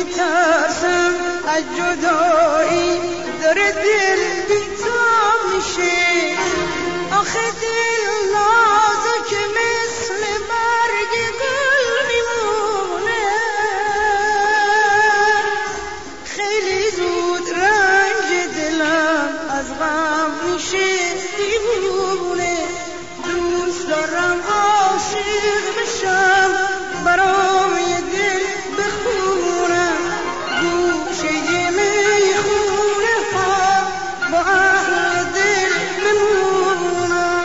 میترسم از جدایی داره دل بی‌تاب میشه. آخه دل نازک مثل برگ گل میمونه، خیلی زود رنج دلم از غم میشه دیوونه. دوست دارم عاشق بشم، برام یه دل بخونم، گوشه یه میخونه ها با اهل دل بمونم.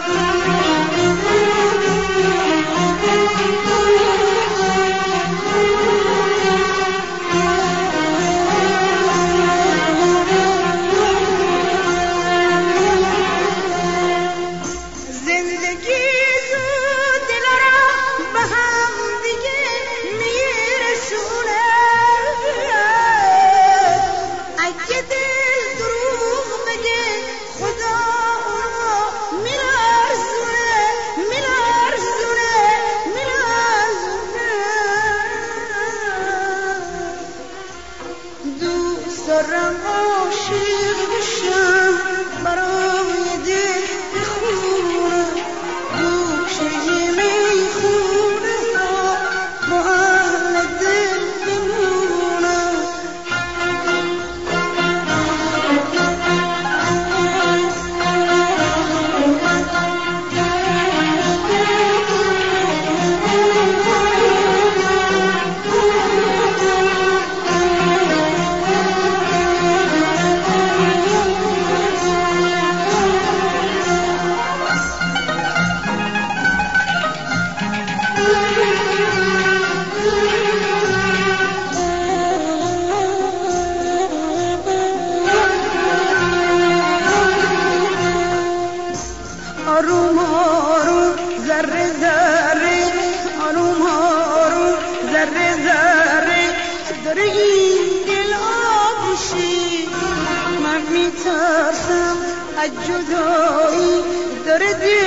زندگی زود دلارم به هم دیگه میرسونه، اگه دل دروغ بگه خدا اونو میلرزونه میلرزونه میلرزونه. دوست دارم عاشق بشم، برام یه دل بخونم، گوشه یه میخونه ها با اهل دل بمونم. آروم آروم ذره ذره، آروم آروم ذره ذره داره این دل آب میشه. من میترسم از جدایی داره دل